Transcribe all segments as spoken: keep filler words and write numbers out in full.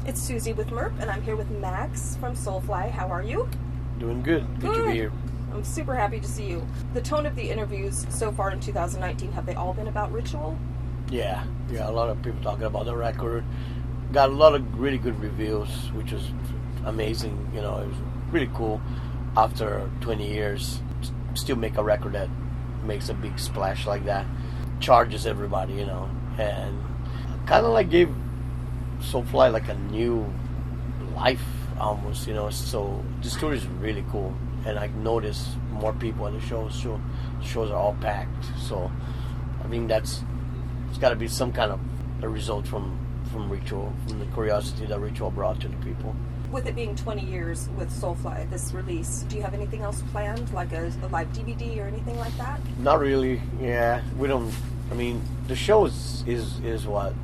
It's Susie with Merp, and I'm here with Max from Soulfly. How are you? Doing good. Good, good to be here. I'm super happy to see you. The tone of the interviews so far in two thousand nineteen, have they all been about Ritual? Yeah, yeah. A lot of people talking about the record. Got a lot of really good reviews, which was amazing. You know, it was really cool. After twenty years, still make a record that makes a big splash like that. Charges everybody, you know, and kind of like gave Soulfly like a new life almost, you know. So the story is really cool, and I noticed more people at the shows. Show shows are all packed, so I think that's it's got to be some kind of a result from from Ritual, from the curiosity that Ritual brought to the people. With it being twenty years with Soulfly, this release, do you have anything else planned, like a, a live D V D or anything like that? Not really. Yeah, we don't. I mean, the show is is, is what,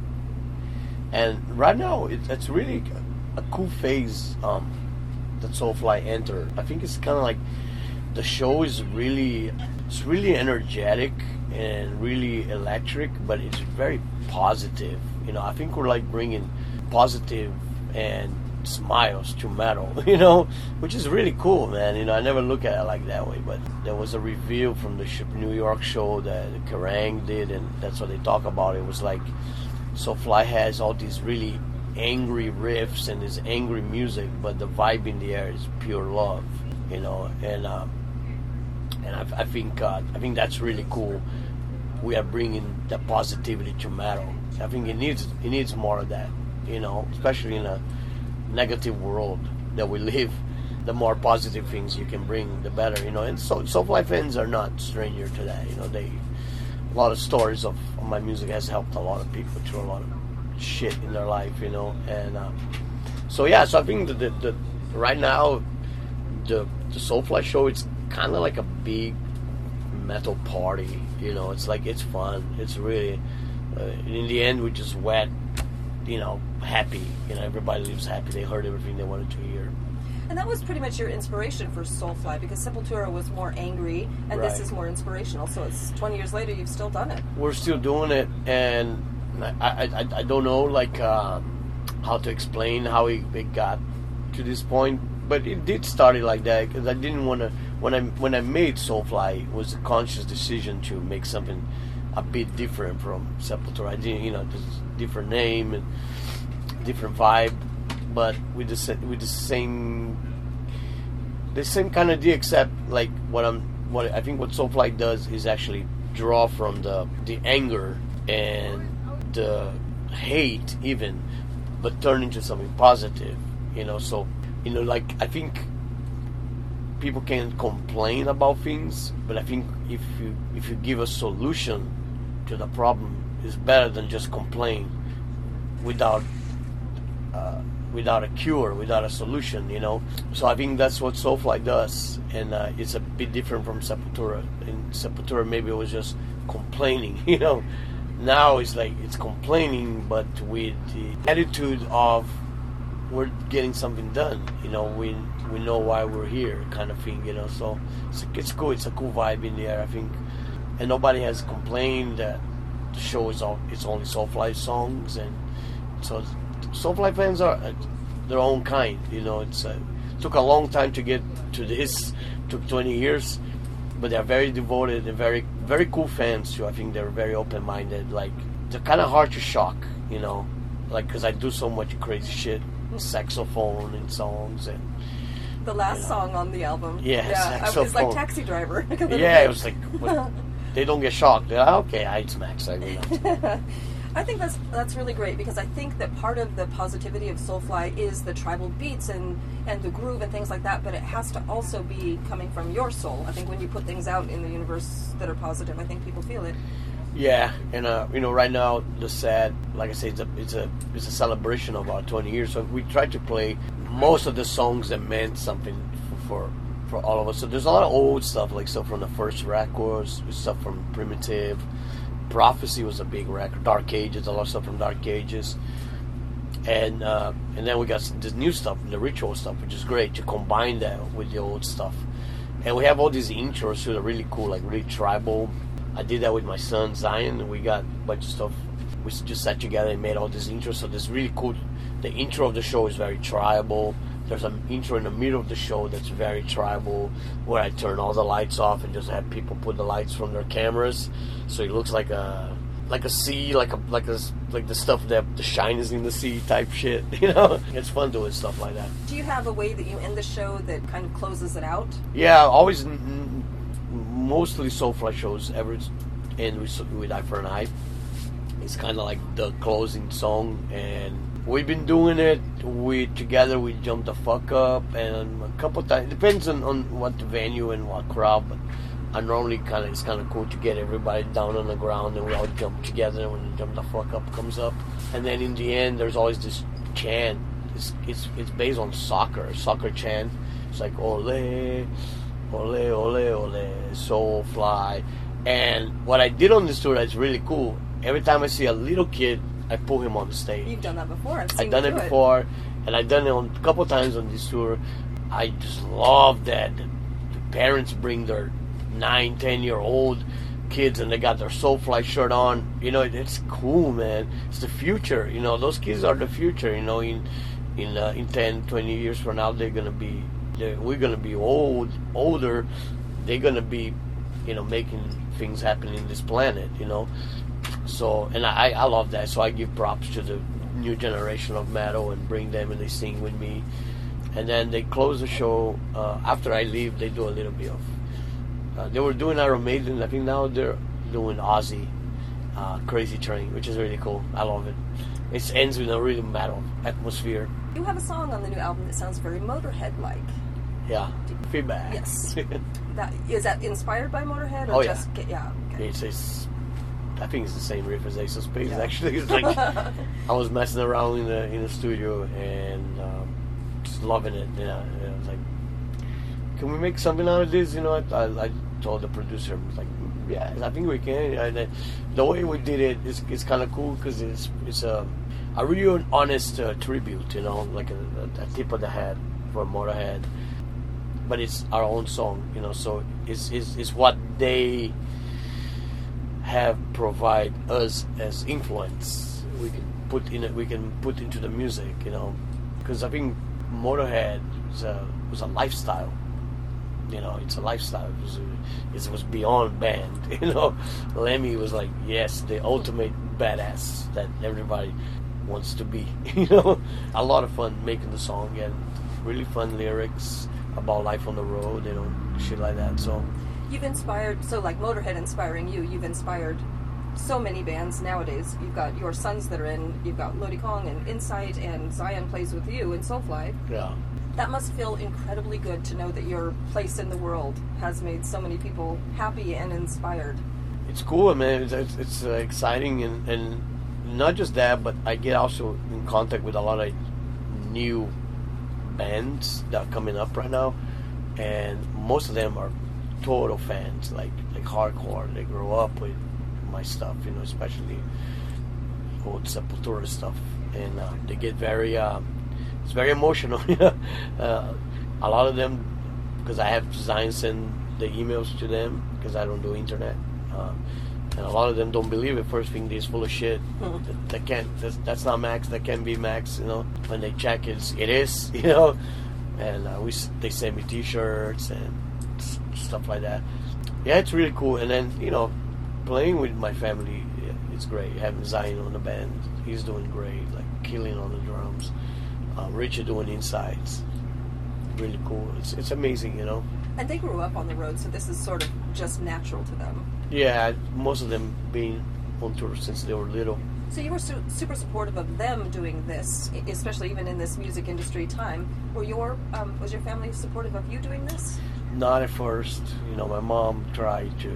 and right now it, it's really a cool phase um, that Soulfly entered. I think it's kind of like the show is really it's really energetic and really electric, but it's very positive. You know, I think we're like bringing positive and smiles to metal, you know, which is really cool, man. You know, I never look at it like that way, but there was a review from the New York show that Kerrang did, and that's what they talk about. It was like Soulfly has all these really angry riffs and this angry music, but the vibe in the air is pure love, you know. And um, and I, I think uh, I think that's really cool. We are bringing that positivity to metal. I think it needs it needs more of that, you know, especially in a negative world that we live. The more positive things you can bring, the better, you know. And so Soulfly fans are not stranger to that, you know. They a lot of stories of, of my music has helped a lot of people through a lot of shit in their life, you know. And um, so yeah, so I think that the, the right now the the Soulfly show, it's kind of like a big metal party, you know. It's like it's fun. It's really uh, in the end we just wet. You know, happy. You know, everybody leaves happy. They heard everything they wanted to hear. And that was pretty much your inspiration for Soulfly, because Sepultura was more angry, and right. This is more inspirational. So it's twenty years later, you've still done it. We're still doing it, and I I, I don't know like uh, how to explain how it, it got to this point, but it did start it like that because I didn't want to. When I when I made Soulfly, it was a conscious decision to make something a bit different from Sepultura. I didn't, you know, just different name and different vibe, but with the with the same the same kind of idea. Except like what I'm, what I think what Soulfly does is actually draw from the the anger and the hate even, but turn into something positive. You know, so you know, like I think people can complain about things, but I think if you if you give a solution to the problem, is better than just complain without uh, without a cure, without a solution, you know. So I think that's what Soulfly does, and uh, it's a bit different from Sepultura. In Sepultura, maybe it was just complaining, you know. Now it's like it's complaining, but with the attitude of we're getting something done, you know. We we know why we're here, kind of thing, you know. So it's, it's cool. It's a cool vibe in the air, I think. And nobody has complained that the show is all it's only Soulfly songs, and so Soulfly fans are uh, their own kind, you know. It's uh, it took a long time to get to this, took twenty years, but they're very devoted and very very cool fans too. I think they're very open minded. Like they're kind of hard to shock, you know, like because I do so much crazy shit, saxophone and songs and. The last you know. song on the album, yeah, yeah, saxophone. it was like Taxi Driver. Yeah, it was like. What, they don't get shocked. They're like, okay, I Max. I know. I think that's that's really great, because I think that part of the positivity of Soulfly is the tribal beats and, and the groove and things like that, but it has to also be coming from your soul. I think when you put things out in the universe that are positive, I think people feel it. Yeah, and uh, you know, right now the sad, like I say, it's a it's a it's a celebration of our twenty years. So we tried to play most of the songs that meant something for. for for all of us. So there's a lot of old stuff, like stuff from the first records, stuff from Primitive. Prophecy was a big record. Dark Ages, a lot of stuff from Dark Ages. And uh, and then we got this new stuff, the Ritual stuff, which is great to combine that with the old stuff. And we have all these intros that are really cool, like really tribal. I did that with my son Zion, and we got a bunch of stuff. We just sat together and made all these intros. So there's really cool the intro of the show is very tribal. There's an intro in the middle of the show that's very tribal, where I turn all the lights off and just have people put the lights from their cameras, so it looks like a like a sea, like a like a like the stuff that the shine is in the sea type shit. You know, it's fun doing stuff like that. Do you have a way that you end the show that kind of closes it out? Yeah, always, mostly Soulfly shows ever end with, with Eye for an Eye. It's kind of like the closing song, and we've been doing it. We together we jump the fuck up, and a couple times. It depends on, on what the venue and what crowd. But I normally kind of it's kind of cool to get everybody down on the ground, and we all jump together. And when the jump the fuck up comes up, and then in the end, there's always this chant. It's it's it's based on soccer, soccer chant. It's like ole, ole, ole, ole, Soulfly. And what I did on this tour that's really cool. Every time I see a little kid, I pull him on the stage. You've done that before. I've seen I've done you it do before, and I've done it on, a couple times on this tour. I just love that the parents bring their nine, ten year old kids, and they got their Soulfly shirt on. You know, it, it's cool, man. It's the future. You know, those kids are the future. You know, in in uh, in ten, twenty years from now, they're gonna be they're, we're gonna be old, older. They're gonna be, you know, making things happen in this planet. You know. So, and I, I love that. So I give props to the new generation of metal and bring them and they sing with me. And then they close the show. Uh, after I leave, they do a little bit of... Uh, they were doing Iron Maiden. I think now they're doing Ozzy, uh, Crazy Train, which is really cool. I love it. It ends with a really metal atmosphere. You have a song on the new album that sounds very Motorhead-like. Yeah. Feedback. Yes. that, is that inspired by Motorhead? Or Oh, just, yeah. Yeah. Okay. It's, it's I think it's the same riff as Ace of Spades. Yeah. Actually, it's like I was messing around in the in the studio and um, just loving it. Yeah, and I was like, "Can we make something out of this?" You know, I, I, I told the producer, I was like, "Yeah, I think we can." And the way we did it is it's kind of cool because it's it's a a real honest uh, tribute. You know, like a, a, a tip of the hat for Motorhead, but it's our own song. You know, so it's it's, it's what they have provide us as influence. We can put in it. We can put into the music, you know, because I think Motorhead was a was a lifestyle. You know, it's a lifestyle. It was, a, it was beyond band. You know, Lemmy was like, yes, the ultimate badass that everybody wants to be. You know, a lot of fun making the song and really fun lyrics about life on the road. You know, shit like that. So. You've inspired, so like Motorhead inspiring you, you've inspired so many bands nowadays. You've got your sons that are in, you've got Lodi Kong and Insight, and Zion plays with you in Soulfly. Yeah. That must feel incredibly good to know that your place in the world has made so many people happy and inspired. It's cool, man. It's, it's, it's uh, exciting, and, and not just that, but I get also in contact with a lot of new bands that are coming up right now, and most of them are total fans, like like hardcore. They grow up with my stuff, you know, especially old Sepultura stuff, and uh, they get very, uh, it's very emotional. You know, uh, a lot of them, because I have Zion send the emails to them because I don't do internet, uh, and a lot of them don't believe it. First thing, they're full of shit. Mm-hmm. that, that can't. That's, that's not Max. That can't be Max. You know, when they check it, it is. You know, and uh, we they send me T-shirts and stuff like that. Yeah, it's really cool. And then, you know, playing with my family, it's great. Having Zion on the band, he's doing great, like killing on the drums. Uh, Richard doing insides, really cool. It's it's amazing, you know. And they grew up on the road, so this is sort of just natural to them. Yeah, most of them being on tour since they were little. So you were su- super supportive of them doing this, especially even in this music industry time. Were your um, was your family supportive of you doing this? Not at first. You know, my mom tried to.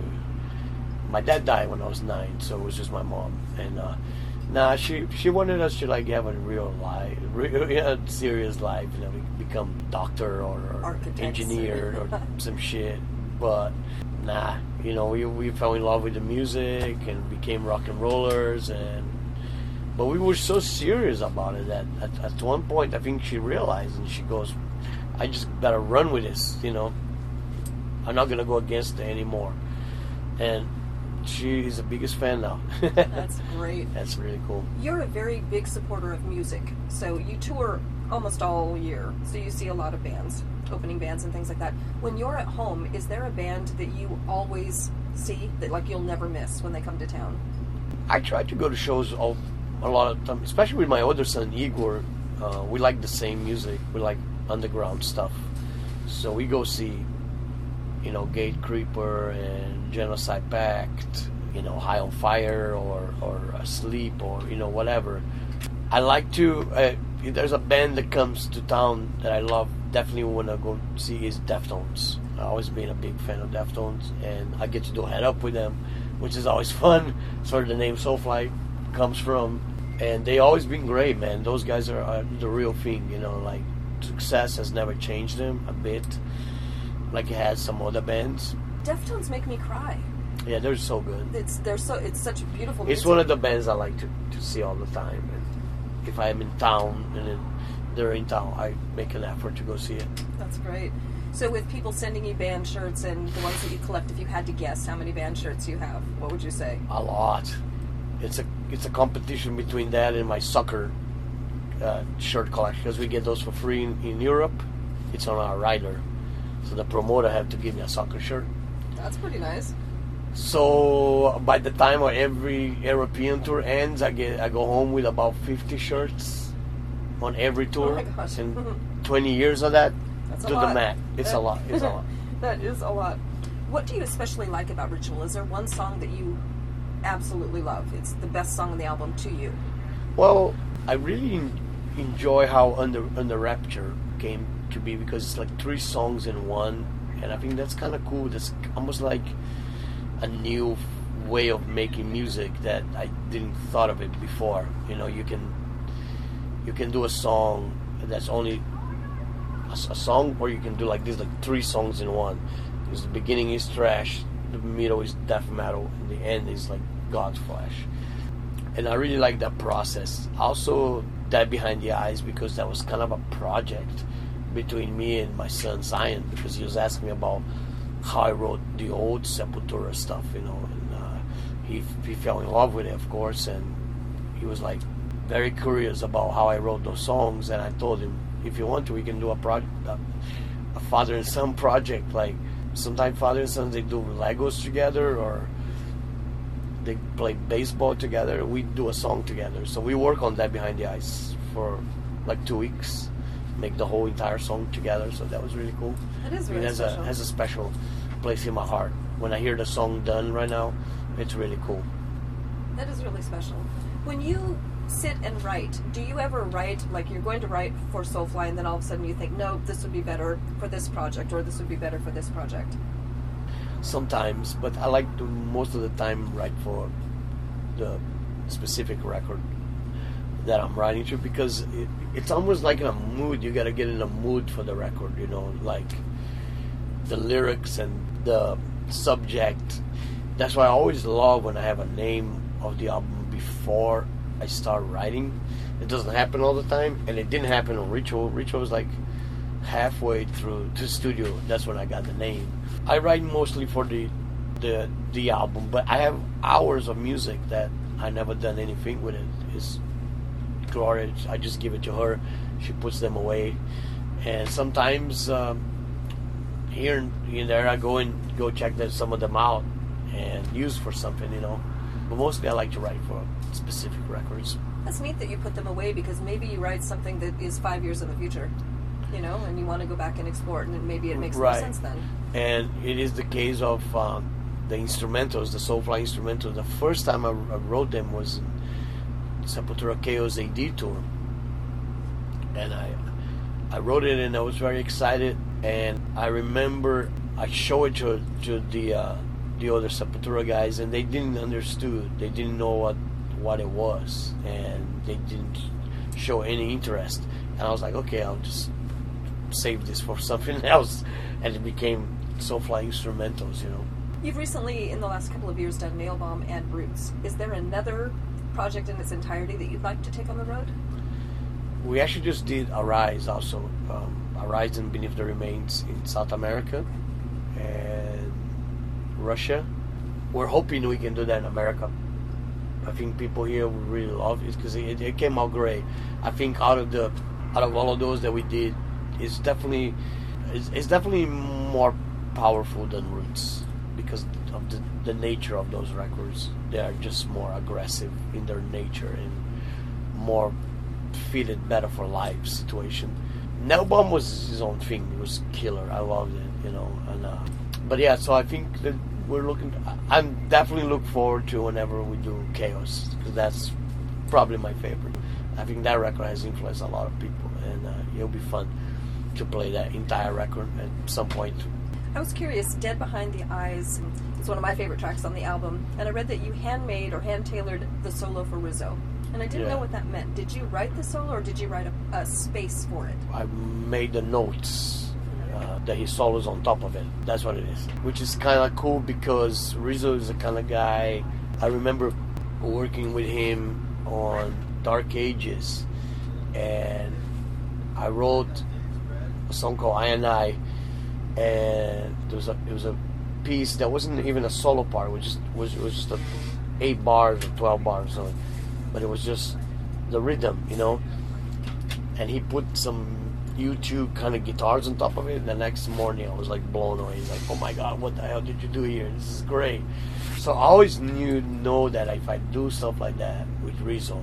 My dad died when I was nine, so it was just my mom. And uh, nah, she she wanted us to like have a real life, real, you know, serious life. You know, become doctor or, or engineer or some shit. But nah, you know, we we fell in love with the music and became rock and rollers. And but we were so serious about it that at, at one point I think she realized, and she goes, "I just better run with this." You know. I'm not gonna go against it anymore, and she is the biggest fan now. That's great. That's really cool. You're a very big supporter of music, so you tour almost all year, so you see a lot of bands, opening bands and things like that. When you're at home, is there a band that you always see, that like you'll never miss when they come to town? I try to go to shows all, a lot of time, especially with my older son Igor. Uh, we like the same music. We like underground stuff, so we go see, you know, Gate Creeper and Genocide Pact, you know, High on Fire or or Asleep or you know whatever. I like to. Uh, if there's a band that comes to town that I love, definitely want to go see is Deftones. I've always been a big fan of Deftones, and I get to do Head Up with them, which is always fun. That's where the name Soulfly comes from, and they always been great, man. Those guys are, are the real thing, you know. Like success has never changed them a bit, like it has some other bands. Deftones make me cry. Yeah, they're so good. It's they're so it's such a beautiful music. It's one of the bands I like to, to see all the time. And if I'm in town and then they're in town, I make an effort to go see it. That's great. So with people sending you band shirts and the ones that you collect, if you had to guess how many band shirts you have, what would you say? A lot. It's a it's a competition between that and my soccer uh, shirt collection, because we get those for free in, in Europe. It's on our rider, so the promoter had to give me a soccer shirt. That's pretty nice. So by the time every European tour ends, I get I go home with about fifty shirts on every tour. Oh my gosh. And twenty years of that. That's a Do lot. the math. It's That- a lot. It's a lot. That is a lot. What do you especially like about Ritual? Is there one song that you absolutely love? It's the best song on the album to you. Well, I really en- enjoy how Under Under Rapture came to be, because it's like three songs in one, and I think that's kind of cool. That's almost like a new way of making music that I didn't thought of it before. You know, you can you can do a song that's only a, a song, or you can do like this, like three songs in one. Because the beginning is thrash, the middle is death metal, and the end is like God's flesh. And I really like that process. Also, Dead Behind the Eyes, because that was kind of a project between me and my son Zion, because he was asking me about how I wrote the old Sepultura stuff, you know, and uh, he he fell in love with it, of course, and he was like very curious about how I wrote those songs. And I told him, if you want to, we can do a project, a, a father and son project. Like sometimes father and son, they do Legos together, or they play baseball together. We do a song together. So we work on That Behind the Eyes for like two weeks, make the whole entire song together. So that was really cool. That is I mean, really has special. a has a special place in my heart. When I hear the song done right now, it's really cool. That is really special. When you sit and write, do you ever write, like you're going to write for Soulfly, and then all of a sudden you think, no, this would be better for this project, or this would be better for this project? Sometimes, but I like to most of the time write for the specific record that I'm writing to, because it, it's almost like in a mood. You got to get in a mood for the record, you know, like the lyrics and the subject. That's why I always love when I have a name of the album before I start writing. It doesn't happen all the time, and it didn't happen on Ritual. Ritual was like halfway through to studio. That's when I got the name. I write mostly for the the the album, but I have hours of music that I never done anything with it. It's Gloria, I just give it to her. She puts them away, and sometimes um, here and here and there I go and go check that, some of them out and use for something, you know. But mostly I like to write for specific records. That's neat that you put them away, because maybe you write something that is five years in the future, you know, and you want to go back and explore it, and maybe it makes Right. more sense then. And it is the case of um, the instrumentals, the Soulfly instrumentals. The first time I, I wrote them was in Sepultura Chaos A D tour, and I I wrote it, and I was very excited. And I remember I showed it to to the uh, the other Sepultura guys, and they didn't understood. They didn't know what what it was, and they didn't show any interest. And I was like, okay, I'll just save this for something else, and it became Soulfly instrumentals, you know. You've recently, in the last couple of years, done Nail Bomb and Roots. Is there another project in its entirety that you'd like to take on the road? We actually just did Arise also. Um, Arise and Beneath the Remains in South America and Russia. we're hoping we can do that in America. I think people here would really love it because it, it came out great. I think out of the out of all of those that we did, it's definitely it's, it's definitely more powerful than Roots because of the, the nature of those records. They are just more aggressive in their nature and more fitted better for live situation. Nailbomb was his own thing. It was killer. I loved it, you know. And uh, but yeah, so I think that we're looking. I'm definitely look forward to whenever we do Chaos because that's probably my favorite. I think that record has influenced a lot of people, and uh, it'll be fun to play that entire record at some point. I was curious. Dead Behind the Eyes is one of my favorite tracks on the album, and I read that you handmade or hand tailored the solo for Rizzo. And I didn't Yeah. know what that meant. Did you write the solo, or did you write a, a space for it? I made the notes uh, that he solos on top of it. That's what it is. Which is kind of cool because Rizzo is the kind of guy. I remember working with him on Dark Ages, and I wrote a song called I and I, and there was a it was a piece that wasn't even a solo part. It was just was it was just a eight bars or twelve bars or something. But it was just the rhythm, you know. And he put some YouTube kind of guitars on top of it. And the next morning, I was like blown away. He's like, "Oh my God, what the hell did you do here? This is great." So I always knew know that if I do stuff like that with Rizzo,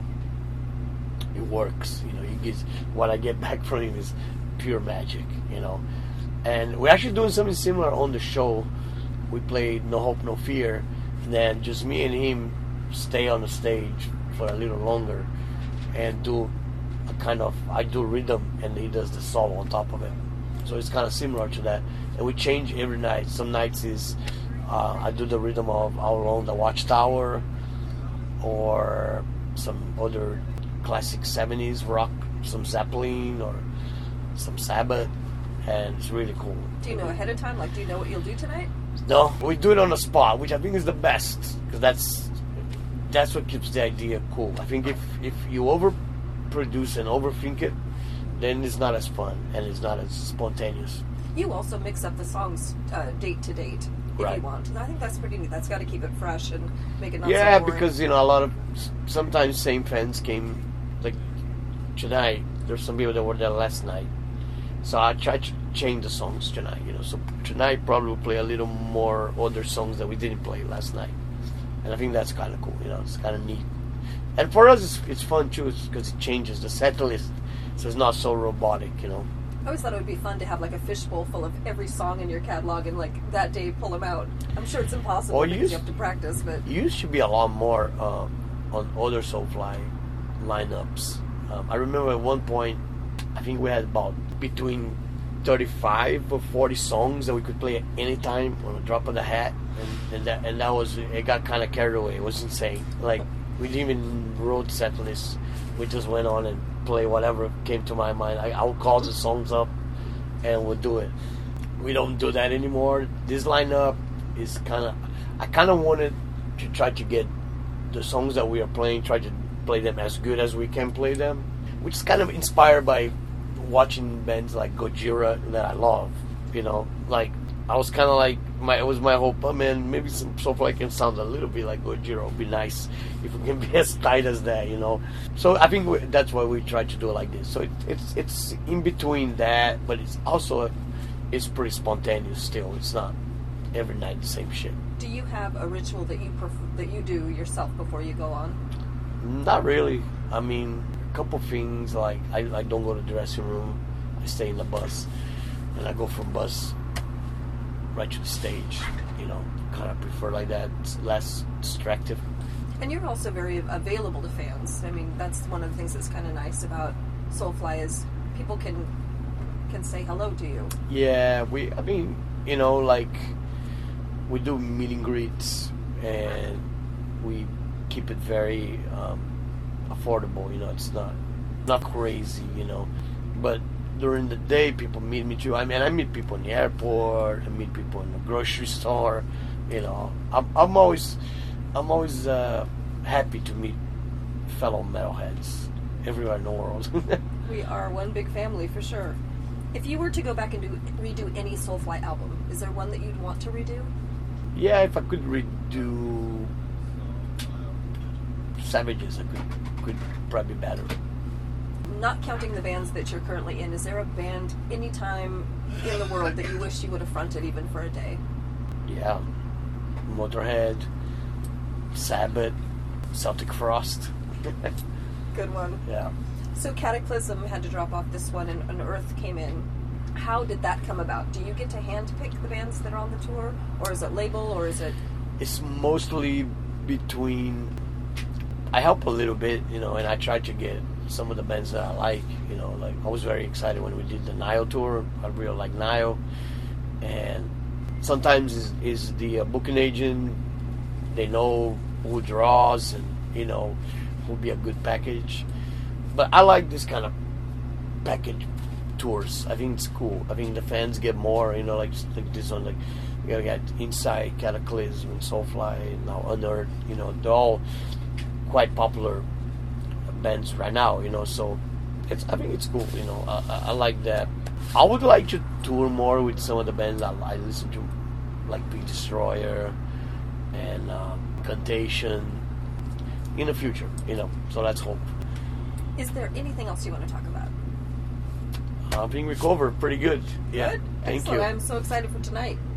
it works. You know, he gets what I get back from him is pure magic. You know, and we're actually doing something similar on the show. We played No Hope, No Fear, and then just me and him stay on the stage for a little longer and do a kind of I do rhythm and he does the solo on top of it, so it's kind of similar to that, and we change every night. Some nights is uh, I do the rhythm of Our Own the Watchtower or some other classic seventies rock, some Zeppelin or some Sabbath, and it's really cool. Do you know ahead of time? Like, do you know what you'll do tonight? No, we do it on the spot, which I think is the best because that's That's what keeps the idea cool. I think if, if you overproduce and overthink it, then it's not as fun and it's not as spontaneous. You also mix up the songs uh, date to date if Right. you want. And I think that's pretty neat. That's got to keep it fresh and make it not Yeah, so boring. because, you know, a lot of, sometimes same fans came, like tonight, there's some people that were there last night. So I try to change the songs tonight, you know. So tonight probably we'll play a little more other songs that we didn't play last night. And I think that's kind of cool, you know, it's kind of neat. And for us, it's, it's fun too, because it changes the set list, so it's not so robotic, you know. I always thought it would be fun to have like a fishbowl full of every song in your catalog and like that day pull them out. I'm sure it's impossible Or because use- you have to practice, but It used to be a lot more um, on other Soulfly lineups. Um, I remember at one point, I think we had about between thirty-five or forty songs that we could play at any time on a drop of the hat, and, and that and that was it. Got kind of carried away. It was insane. Like we didn't even wrote set lists. We just went on and play whatever came to my mind. I, I would call the songs up and would do it. We don't do that anymore. This lineup is kind of. I kind of wanted to try to get the songs that we are playing, try to play them as good as we can play them, which is kind of inspired by watching bands like Gojira that I love. You know, like I was kind of like my it was my hope. Oh man, maybe some Soulfly can sound a little bit like Gojira. It'd be nice if we can be as tight as that. You know, so I think we, that's why we try to do it like this. So it, it's it's in between that, but it's also it's pretty spontaneous still. It's not every night the same shit. do you have a ritual that you prefer, that you do yourself before you go on? Not really. I mean, a couple things like I, I don't go to the dressing room. I stay in the bus, and I go from bus right to the stage. You know, kind of prefer like that. It's less distractive. And you're also very available to fans. I mean, that's one of the things that's kind of nice about Soulfly is people can can say hello to you. Yeah, we. I mean, you know, like we do meet and greets, and we keep it very um, affordable. You know, it's not not crazy. You know, but during the day, people meet me too. I mean, I meet people in the airport. I meet people in the grocery store. You know, I'm, I'm always I'm always uh, happy to meet fellow metalheads everywhere in the world. We are one big family for sure. If you were to go back and do, redo any Soulfly album, is there one that you'd want to redo? Yeah, if I could re- do Savages. I could could probably be better. Not counting the bands that you're currently in, is there a band anytime in the world that you wish you would have fronted even for a day? Yeah, Motorhead, Sabbath, Celtic Frost. Good one. Yeah. So Cataclysm had to drop off this one, and, and Earth came in. How did that come about? Do you get to handpick the bands that are on the tour, or is it label, or is it? It's mostly between. I help a little bit, you know, and I try to get some of the bands that I like, you know. Like I was very excited when we did the Nile tour. I really like Nile, and sometimes is is the uh, booking agent. They know who draws, and you know, who would be a good package. But I like this kind of package tours. I think it's cool. I think the fans get more, you know, like, like this one, like you gotta get Inside, Cataclysm, and Soulfly, and now Unearth. You know, they're all quite popular bands right now. You know, so it's. I think it's cool. You know, I, I, I like that. I would like to tour more with some of the bands I, I listen to, like Big Destroyer and um, Contagion in the future. You know, so let's hope. Is there anything else you want to talk about? I'm being recovered pretty good. Yeah. Good. Thank Excellent. you. I'm so excited for tonight.